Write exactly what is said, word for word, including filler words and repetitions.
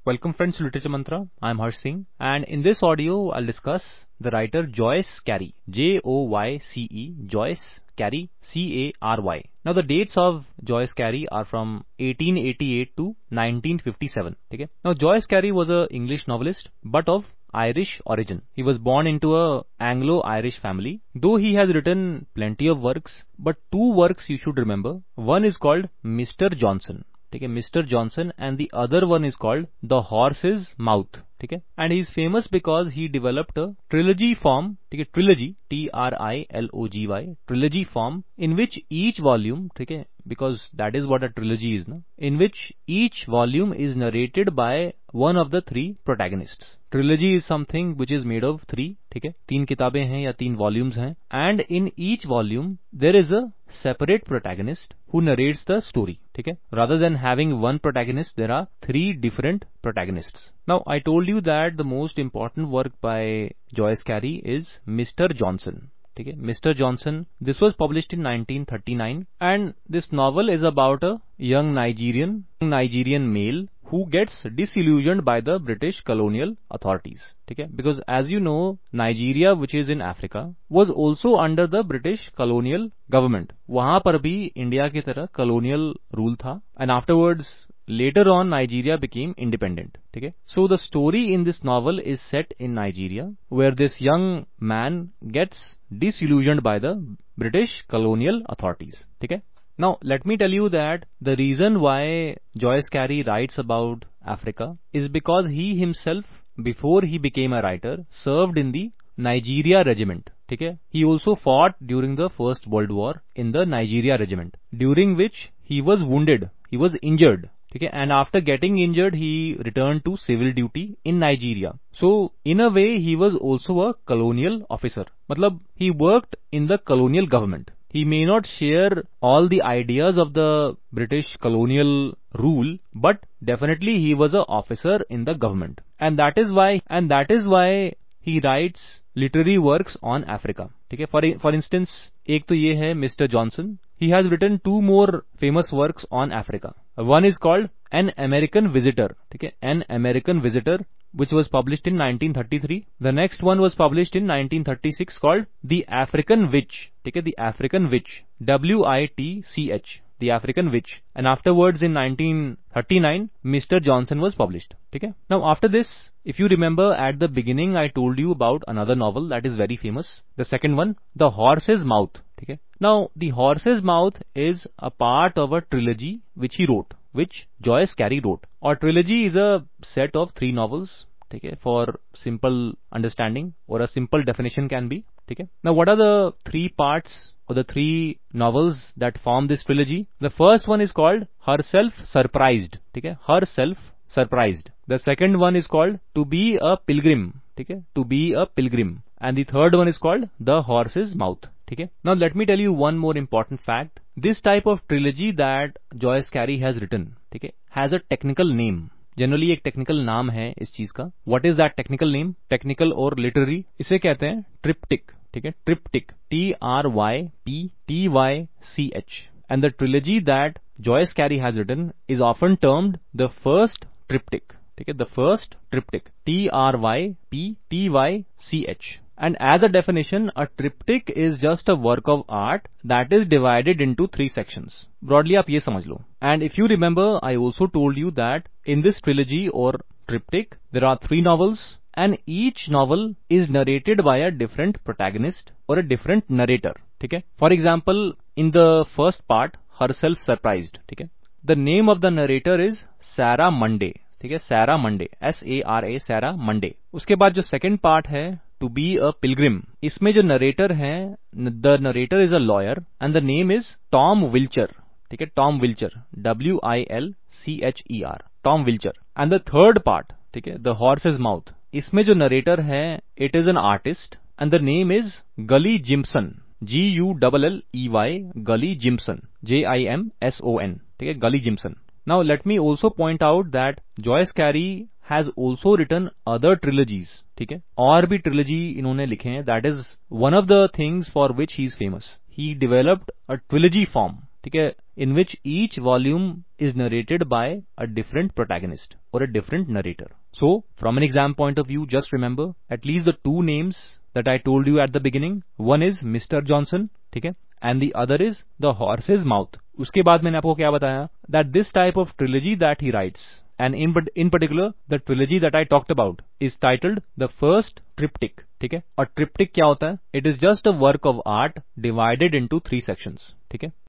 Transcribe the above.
Welcome friends to Literature Mantra. I am Harsh Singh, and in this audio I'll discuss the writer Joyce Carey, J O Y C E, Joyce Carey, C A R Y. Now the dates of Joyce Carey are from eighteen eighty-eight to nineteen fifty-seven. Okay? Now Joyce Carey was a English novelist, but of Irish origin. He was born into a Anglo-Irish family. Though he has written plenty of works, but two works you should remember. One is called Mister Johnson. Okay, Mister Johnson, and the other one is called The Horse's Mouth. Okay, and he is famous because he developed a trilogy form, okay, trilogy, T R I L O G Y, trilogy form, in which each volume, okay, because that is what a trilogy is, no? In which each volume is narrated by one of the three protagonists. Trilogy is something which is made of three, ठीक है, तीन किताबें हैं या तीन volumes हैं, and in each volume there is a separate protagonist who narrates the story, ठीक है. Rather than having one protagonist, there are three different protagonists. Now I told you that the most important work by Joyce Carey is Mister Johnson. Okay, Mister Johnson. This was published in nineteen thirty-nine, and this novel is about a young Nigerian Nigerian male who gets disillusioned by the British colonial authorities. Okay, because as you know, Nigeria, which is in Africa, was also under the British colonial government. वहाँ पर भी India की तरह colonial rule था, and afterwards, later on, Nigeria became independent. Okay? So the story in this novel is set in Nigeria, where this young man gets disillusioned by the British colonial authorities. Okay? Now, let me tell you that the reason why Joyce Carey writes about Africa is because he himself, before he became a writer, served in the Nigeria regiment. Okay? He also fought during the First World War in the Nigeria regiment, during which he was wounded, he was injured. Okay, and after getting injured, he returned to civil duty in Nigeria. So, in a way, he was also a colonial officer. Matlab, he worked in the colonial government. He may not share all the ideas of the British colonial rule, but definitely he was an officer in the government. And that is why, and that is why he writes literary works on Africa. Okay, for, for instance, एक तो ये है Mister Johnson. He has written two more famous works on Africa. One is called An American Visitor. Okay, An American Visitor, which was published in nineteen thirty-three. The next one was published in nineteen thirty-six called The African Witch. Okay, The African Witch. W I T C H. The African Witch. And afterwards in nineteen thirty-nine, Mister Johnson was published. Okay. Now after this, if you remember at the beginning, I told you about another novel that is very famous. The second one, The Horse's Mouth. Okay. Now the Horse's Mouth is a part of a trilogy which he wrote, which Joyce Carey wrote. Or trilogy is a set of three novels. Okay, for simple understanding, or a simple definition can be. Okay. Now what are the three parts or the three novels that form this trilogy? The first one is called Herself Surprised. Okay, Herself Surprised. The second one is called To Be a Pilgrim. Okay, To Be a Pilgrim. And the third one is called The Horse's Mouth. Okay. Now let me tell you one more important fact. This type of trilogy that Joyce Carey has written, okay, has a technical name. Generally एक technical नाम है इस चीज का. What is that technical name? Technical और literary, इसे कहते हैं ट्रिप्टिक. ठीक है, triptych. T R Y P T Y C H. And the trilogy that Joyce Cary has written is often termed the first triptych. ठीक है, the first triptych. T R Y P T Y C H. And as a definition, a triptych is just a work of art that is divided into three sections. Broadly, आप ये समझ लो. And if you remember, I also told you that in this trilogy or triptych, there are three novels, and each novel is narrated by a different protagonist or a different narrator. ठीक है? For example, in the first part, Herself Surprised. ठीक है? The name of the narrator is Sarah Monday. ठीक है? Sarah Monday. S A R A, Sarah Monday. उसके बाद जो second part है, To Be a Pilgrim, इसमें जो नरेटर है, the narrator is a lawyer and the name is Tom Wilcher. ठीक है, Tom Wilcher. W I L C H E R. Tom Wilcher. And the third part, ठीक है, the Horse's Mouth, इसमें जो narrator है, it is an artist and the name is Gulley Jimson. G U double L E Y, Gulley Jimson. J I M S O N. ठीक है, Gulley Jimson. Now let me also point out that Joyce Cary has also written other trilogies. ठीक है, और भी trilogy इन्होंने लिखे हैं. That is one of the things for which he is famous. He developed a trilogy form. ठीक है, in which each volume is narrated by a different protagonist or a different narrator. So from an exam point of view, just remember at least the two names that I told you at the beginning. One is Mister Johnson, ठीक है, and the other is The Horse's Mouth. उसके बाद मैंने आपको क्या बताया, that this type of trilogy that he writes, and in in particular the trilogy that I talked about is titled The First Triptych. ठीक है, और ट्रिप्टिक क्या होता है? It is just a work of art divided into three sections. ठीक है.